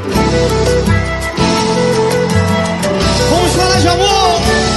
Vamos falar de amor.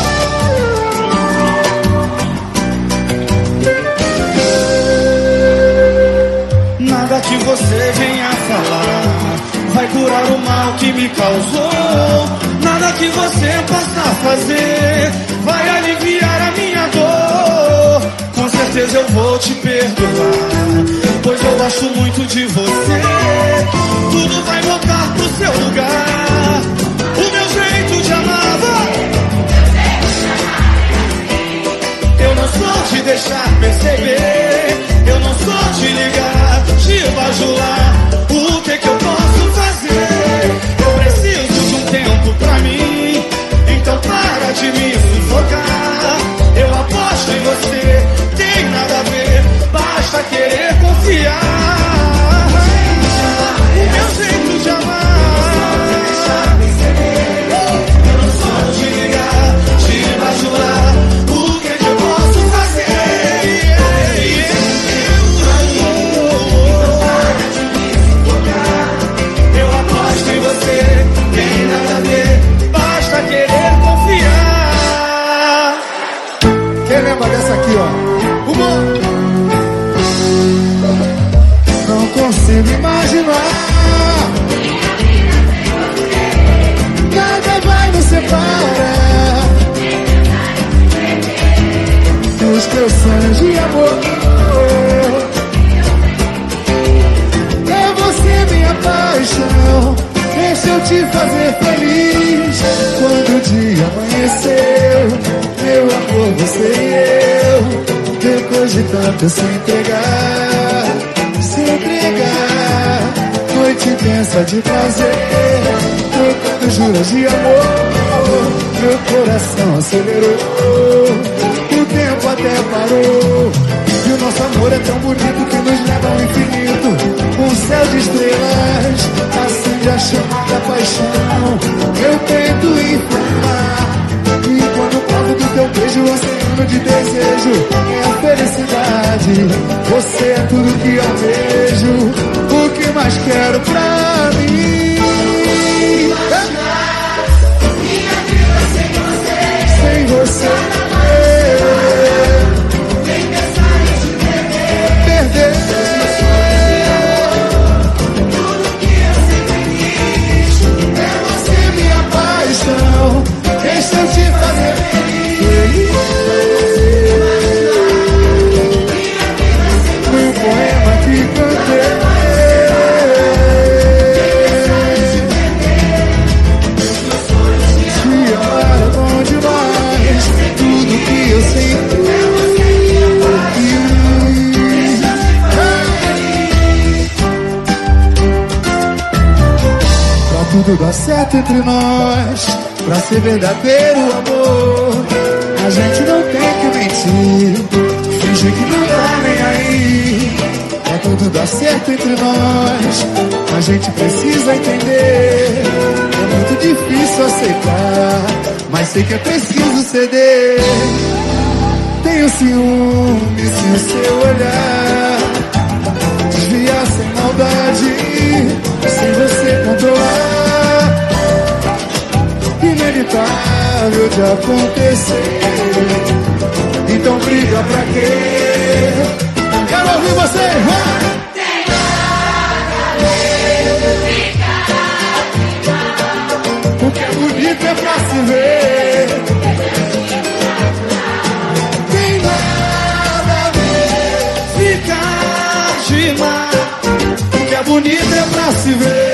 Nada que você venha falar vai curar o mal que me causou. Nada que você possa fazer vai aliviar a minha dor. Com certeza eu vou te perdoar, pois eu gosto muito de você. Tudo vai voltar pro seu lugar. O meu jeito de amar eu não sou de deixar perceber. Eu não sou de ligar, de bajular. O que eu posso fazer? Eu preciso de um tempo pra mim. Então para de me sufocar. Eu aposto em você, tem nada a ver. Basta querer confiar. O meu jeito de amar eu não sou de ligar, de bajular. O que eu posso fazer? Eu aposto em você, tem nada a ver. Basta querer confiar. Quem lembra dessa aqui, ó? Humor! Não consigo imaginar. Nada vai nos separar dos teus sonhos de amor. É você minha paixão. Deixa eu te fazer feliz. Quando o dia amanheceu, meu amor, você e eu. Depois de tanto se entregar, noite intensa de prazer, trocando juras de amor. Meu coração acelerou, o tempo até parou. E o nosso amor é tão bonito que nos leva ao infinito. Um céu de estrelas acende a chama da paixão. Eu tento inflamar, e quando provo do teu beijo, o oceano de desejo é a felicidade. Você é tudo que eu vejo. O que mais quero pra mim? Minha vida sem você, sem você. Nem pensar em te perder. Tudo que eu sempre quis é você minha paixão. Deixa eu te fazer feliz. Foi um poema que cantei. Te amar é bom demais. Tudo que eu sempre pra tudo dar certo entre nós, pra ser verdadeiro amor, a gente não tem que mentir, fingir que não tá nem aí. Pra tudo dar certo entre nós, a gente precisa entender. É muito difícil aceitar, mas sei que é preciso ceder. Tenho ciúme se o seu olhar desviar sem maldade, sem você controlar. Inevitável de acontecer. Então briga pra quê? Quero ouvir você. Tem nada a ver, O que é bonito é pra se ver. Tem nada a ver, ficar demais. O que é bonito é pra se ver.